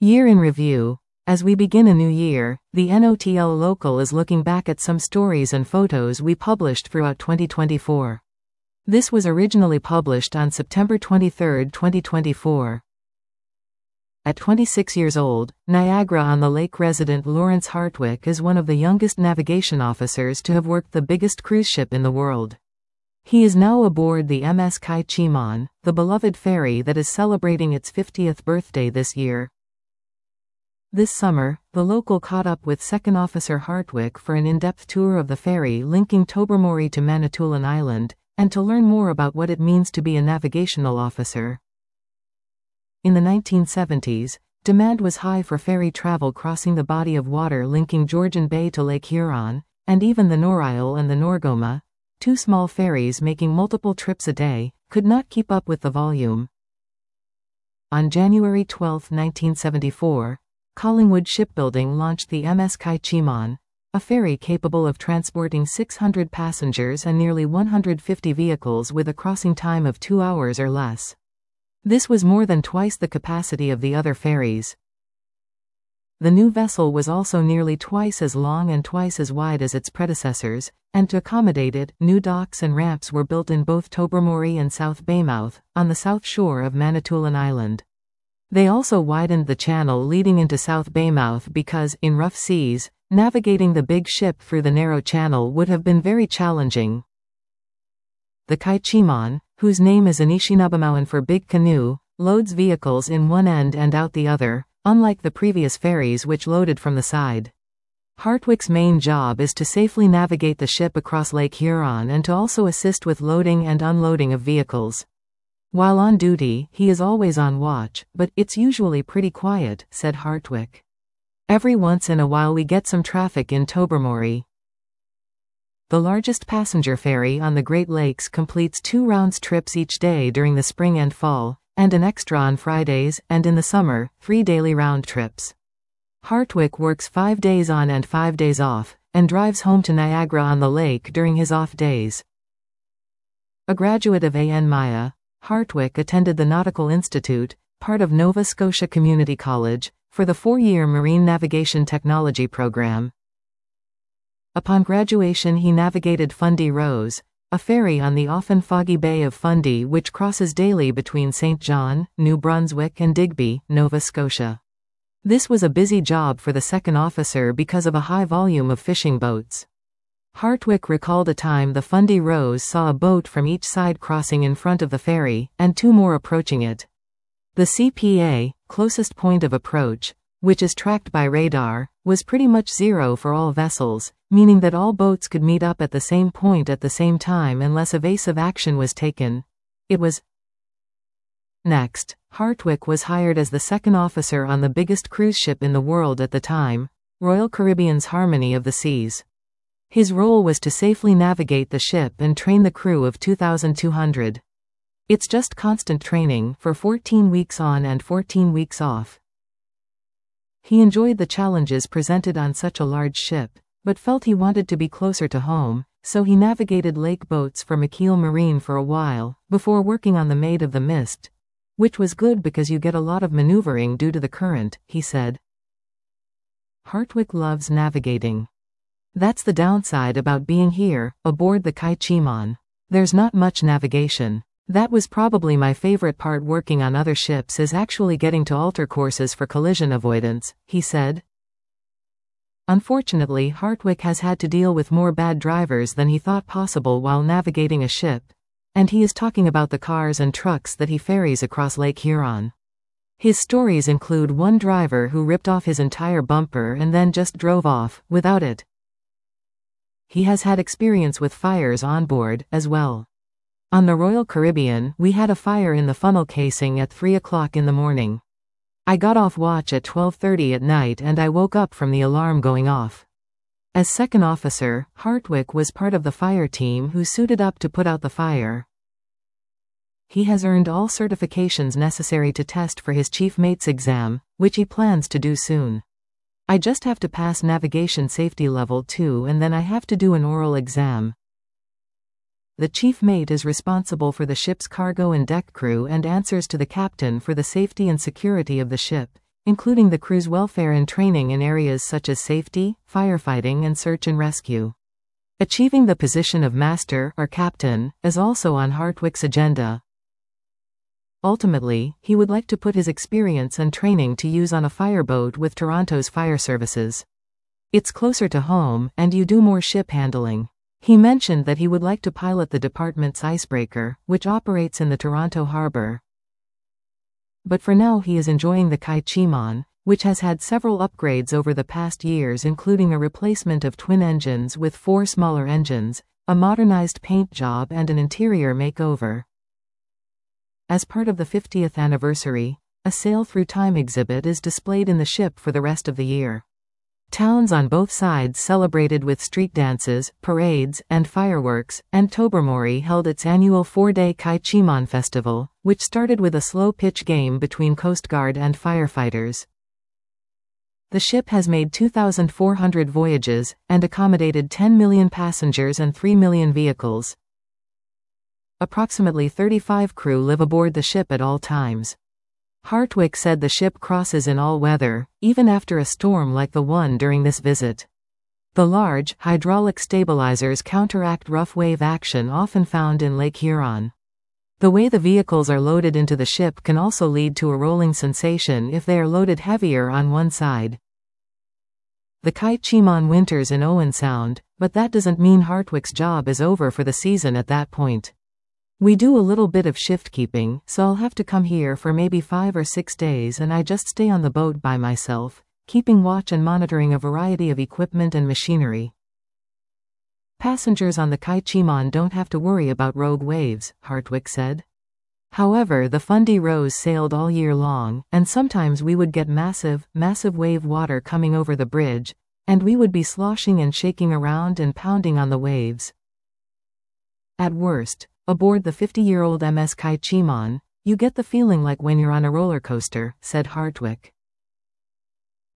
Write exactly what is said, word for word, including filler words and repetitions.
Year in review. As we begin a new year, the N O T L Local is looking back at some stories and photos we published throughout twenty twenty-four. This was originally published on September twenty-third, twenty twenty-four. At twenty-six years old, Niagara-on-the-Lake resident Lawrence Hartwick is one of the youngest navigation officers to have worked the biggest cruise ship in the world. He is now aboard the M S Kai Chi-Mon, the beloved ferry that is celebrating its fiftieth birthday this year. This summer, the Local caught up with Second Officer Hartwick for an in-depth tour of the ferry linking Tobermory to Manitoulin Island, and to learn more about what it means to be a navigational officer. In the nineteen seventies, demand was high for ferry travel crossing the body of water linking Georgian Bay to Lake Huron, and even the Norisle and the Norgoma, two small ferries making multiple trips a day, could not keep up with the volume. On January twelfth, nineteen seventy-four, Collingwood Shipbuilding launched the M S Kai Chi-Mon, a ferry capable of transporting six hundred passengers and nearly one hundred fifty vehicles with a crossing time of two hours or less. This was more than twice the capacity of the other ferries. The new vessel was also nearly twice as long and twice as wide as its predecessors, and to accommodate it, new docks and ramps were built in both Tobermory and South Baymouth, on the south shore of Manitoulin Island. They also widened the channel leading into South Baymouth because, in rough seas, navigating the big ship through the narrow channel would have been very challenging. The Kai Chi-Mon, whose name is Anishinaabe for big canoe, loads vehicles in one end and out the other, unlike the previous ferries which loaded from the side. Hartwick's main job is to safely navigate the ship across Lake Huron and to also assist with loading and unloading of vehicles. While on duty, he is always on watch, but it's usually pretty quiet, said Hartwick. Every once in a while we get some traffic in Tobermory. The largest passenger ferry on the Great Lakes completes two rounds trips each day during the spring and fall, and an extra on Fridays, and in the summer, three daily round trips. Hartwick works five days on and five days off, and drives home to Niagara-on-the-Lake during his off days. A graduate of A N Maya, Hartwick attended the Nautical Institute, part of Nova Scotia Community College, for the four-year Marine Navigation Technology program. Upon graduation he navigated Fundy Rose, a ferry on the often foggy Bay of Fundy which crosses daily between Saint John, New Brunswick and Digby, Nova Scotia. This was a busy job for the second officer because of a high volume of fishing boats. Hartwick recalled a time the Fundy Rose saw a boat from each side crossing in front of the ferry, and two more approaching it. The C P A, closest point of approach, which is tracked by radar, was pretty much zero for all vessels, meaning that all boats could meet up at the same point at the same time unless evasive action was taken. It was. Next, Hartwick was hired as the second officer on the biggest cruise ship in the world at the time, Royal Caribbean's Harmony of the Seas. His role was to safely navigate the ship and train the crew of two thousand two hundred. It's just constant training, for fourteen weeks on and fourteen weeks off. He enjoyed the challenges presented on such a large ship, but felt he wanted to be closer to home, so he navigated lake boats for McKeel Marine for a while, before working on the Maid of the Mist, which was good because you get a lot of maneuvering due to the current, he said. Hartwick loves navigating. That's the downside about being here, aboard the Kai Chi-Mon. There's not much navigation. That was probably my favorite part. Working on other ships is actually getting to alter courses for collision avoidance, he said. Unfortunately, Hartwick has had to deal with more bad drivers than he thought possible while navigating a ship, and he is talking about the cars and trucks that he ferries across Lake Huron. His stories include one driver who ripped off his entire bumper and then just drove off, without it. He has had experience with fires on board, as well. On the Royal Caribbean, we had a fire in the funnel casing at three o'clock in the morning. I got off watch at twelve thirty at night and I woke up from the alarm going off. As second officer, Hartwick was part of the fire team who suited up to put out the fire. He has earned all certifications necessary to test for his chief mate's exam, which he plans to do soon. I just have to pass navigation safety level two and then I have to do an oral exam. The chief mate is responsible for the ship's cargo and deck crew and answers to the captain for the safety and security of the ship, including the crew's welfare and training in areas such as safety, firefighting and search and rescue. Achieving the position of master or captain is also on Hartwick's agenda. Ultimately, he would like to put his experience and training to use on a fireboat with Toronto's fire services. It's closer to home, and you do more ship handling. He mentioned that he would like to pilot the department's icebreaker, which operates in the Toronto harbor. But for now he is enjoying the Kaichiman, which has had several upgrades over the past years, including a replacement of twin engines with four smaller engines, a modernized paint job and an interior makeover. As part of the fiftieth anniversary, a Sail Through Time exhibit is displayed in the ship for the rest of the year. Towns on both sides celebrated with street dances, parades, and fireworks, and Tobermory held its annual four-day Kaichiman Festival, which started with a slow-pitch game between Coast Guard and firefighters. The ship has made two thousand four hundred voyages, and accommodated ten million passengers and three million vehicles. Approximately thirty-five crew live aboard the ship at all times. Hartwick said the ship crosses in all weather, even after a storm like the one during this visit. The large, hydraulic stabilizers counteract rough wave action often found in Lake Huron. The way the vehicles are loaded into the ship can also lead to a rolling sensation if they are loaded heavier on one side. The Kaichiman winters in Owen Sound, but that doesn't mean Hartwick's job is over for the season at that point. We do a little bit of shift keeping, so I'll have to come here for maybe five or six days and I just stay on the boat by myself, keeping watch and monitoring a variety of equipment and machinery. Passengers on the Kaichiman don't have to worry about rogue waves, Hartwick said. However, the Fundy Rose sailed all year long, and sometimes we would get massive, massive wave water coming over the bridge, and we would be sloshing and shaking around and pounding on the waves. At worst, aboard the fifty-year-old M S Kaichiman, you get the feeling like when you're on a roller coaster, said Hartwick.